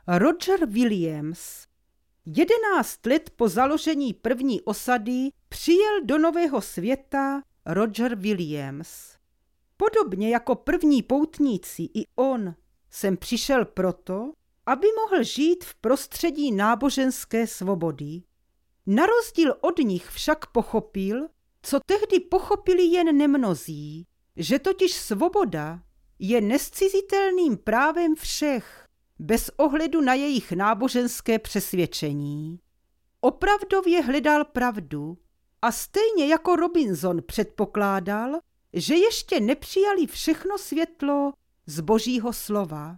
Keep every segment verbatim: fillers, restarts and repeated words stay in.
Roger Williams. Jedenáct let po založení první osady přijel do Nového Světa Roger Williams. Podobně jako první poutníci i on sem přišel proto, aby mohl žít v prostředí náboženské svobody. Na rozdíl od nich však pochopil, co tehdy pochopili jen nemnozí, že totiž svoboda je nezcizitelným právem všech, bez ohledu na jejich náboženské přesvědčení. Opravdově hledal pravdu a stejně jako Robinson předpokládal, že ještě nepřijali všechno světlo z Božího slova.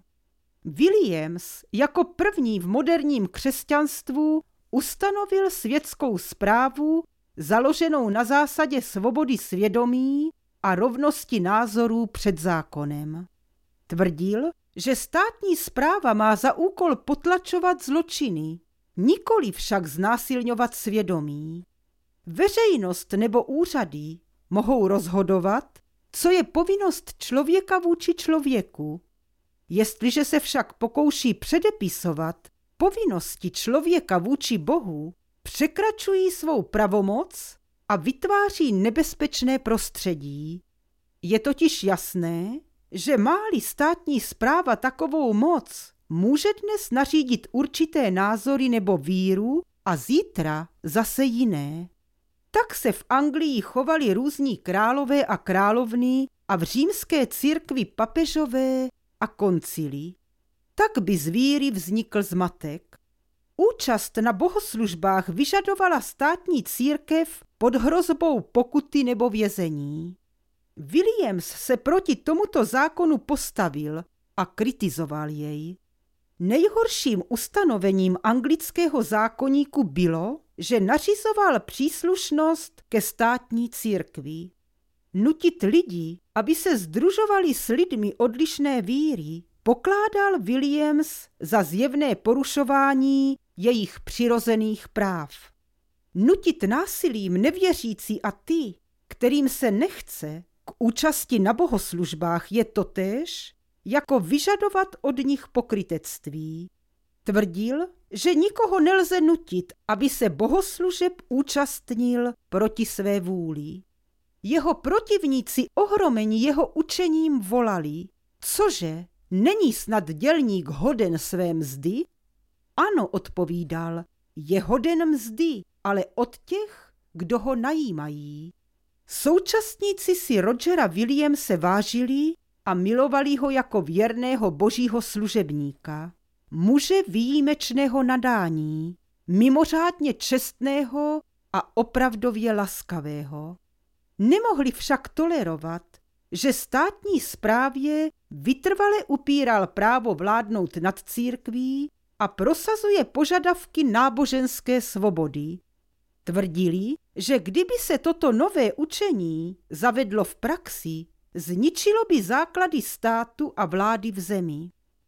Williams jako první v moderním křesťanstvu ustanovil světskou správu založenou na zásadě svobody svědomí a rovnosti názorů před zákonem. Tvrdil, že státní správa má za úkol potlačovat zločiny, nikoli však znásilňovat svědomí. Veřejnost nebo úřady mohou rozhodovat, co je povinnost člověka vůči člověku. Jestliže se však pokouší předepisovat povinnosti člověka vůči Bohu, překračují svou pravomoc a vytváří nebezpečné prostředí. Je totiž jasné, že má-li státní správa takovou moc, může dnes nařídit určité názory nebo víru a zítra zase jiné. Tak se v Anglii chovali různí králové a královny a v římské církvi papežové a koncily. Tak by z víry vznikl zmatek. Účast na bohoslužbách vyžadovala státní církev pod hrozbou pokuty nebo vězení. Williams se proti tomuto zákonu postavil a kritizoval jej. Nejhorším ustanovením anglického zákoníku bylo, že nařizoval příslušnost ke státní církvi. Nutit lidi, aby se sdružovali s lidmi odlišné víry, pokládal Williams za zjevné porušování jejich přirozených práv. Nutit násilím nevěřící a ty, kterým se nechce, k účasti na bohoslužbách je totéž, jako vyžadovat od nich pokrytectví. Tvrdil, že nikoho nelze nutit, aby se bohoslužeb účastnil proti své vůli. Jeho protivníci ohromeni jeho učením volali, cože, není snad dělník hoden své mzdy? Ano, odpovídal, je hoden mzdy, ale od těch, kdo ho najímají. Současníci si Rogera Williamse vážili a milovali ho jako věrného božího služebníka, muže výjimečného nadání, mimořádně čestného a opravdově laskavého. Nemohli však tolerovat, že státní správě vytrvale upíral právo vládnout nad církví a prosazuje požadavky náboženské svobody. Tvrdili, že kdyby se toto nové učení zavedlo v praxi, zničilo by základy státu a vlády v zemi.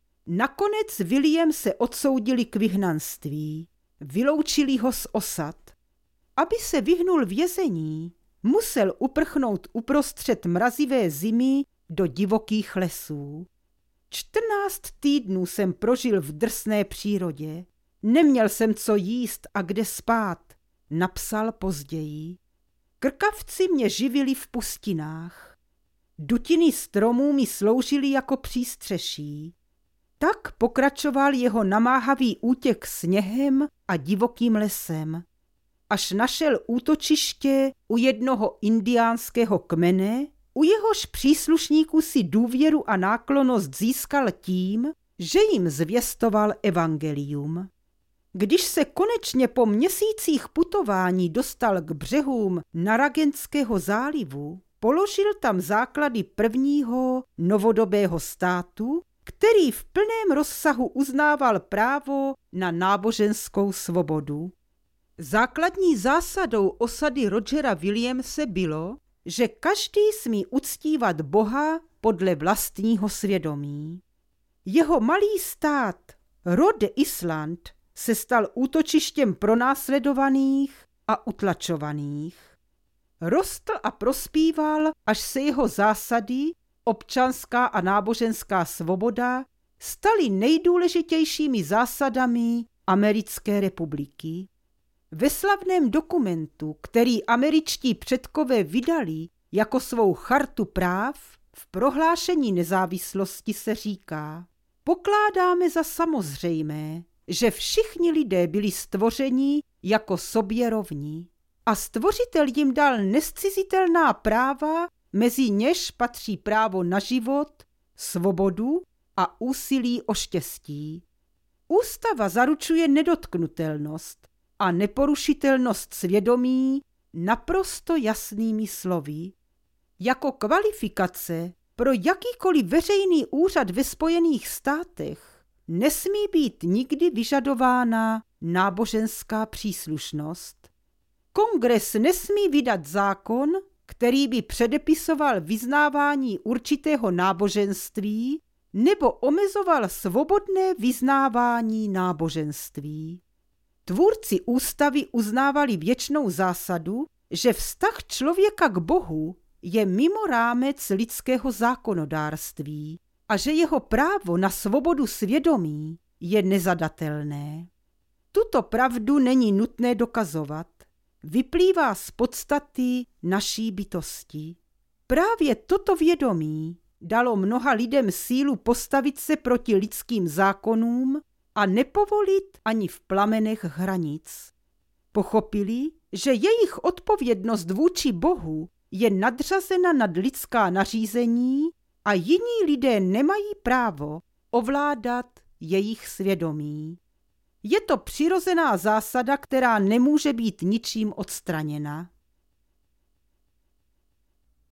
Nakonec William se odsoudili k vyhnanství, vyloučili ho z osad. Aby se vyhnul vězení, musel uprchnout uprostřed mrazivé zimy do divokých lesů. Čtrnáct týdnů jsem prožil v drsné přírodě. Neměl jsem co jíst a kde spát, napsal později. Krkavci mě živili v pustinách. Dutiny stromů mi sloužily jako přístřeší. Tak pokračoval jeho namáhavý útěk sněhem a divokým lesem, až našel útočiště u jednoho indiánského kmene, u jehož příslušníků si důvěru a náklonnost získal tím, že jim zvěstoval evangelium. Když se konečně po měsících putování dostal k břehům Narraganskeho zálivu, položil tam základy prvního novodobého státu, který v plném rozsahu uznával právo na náboženskou svobodu. Základní zásadou osady Rogera Williamse bylo, že každý smí uctívat Boha podle vlastního svědomí. Jeho malý stát Rhode Island se stal útočištěm pronásledovaných a utlačovaných. Rostl a prospíval, až se jeho zásady, občanská a náboženská svoboda, staly nejdůležitějšími zásadami americké republiky. Ve slavném dokumentu, který američtí předkové vydali jako svou chartu práv, v prohlášení nezávislosti se říká: pokládáme za samozřejmé, že všichni lidé byli stvořeni jako sobě rovní a stvořitel jim dal nezcizitelná práva, mezi něž patří právo na život, svobodu a úsilí o štěstí. Ústava zaručuje nedotknutelnost a neporušitelnost svědomí naprosto jasnými slovy. Jako kvalifikace pro jakýkoliv veřejný úřad ve Spojených státech nesmí být nikdy vyžadována náboženská příslušnost. Kongres nesmí vydat zákon, který by předepisoval vyznávání určitého náboženství nebo omezoval svobodné vyznávání náboženství. Tvůrci ústavy uznávali věčnou zásadu, že vztah člověka k Bohu je mimo rámec lidského zákonodárství a že jeho právo na svobodu svědomí je nezadatelné. Tuto pravdu není nutné dokazovat. Vyplývá z podstaty naší bytosti. Právě toto vědomí dalo mnoha lidem sílu postavit se proti lidským zákonům a nepovolit ani v plamenech hranic. Pochopili, že jejich odpovědnost vůči Bohu je nadřazena nad lidská nařízení a jiní lidé nemají právo ovládat jejich svědomí. Je to přirozená zásada, která nemůže být ničím odstraněna.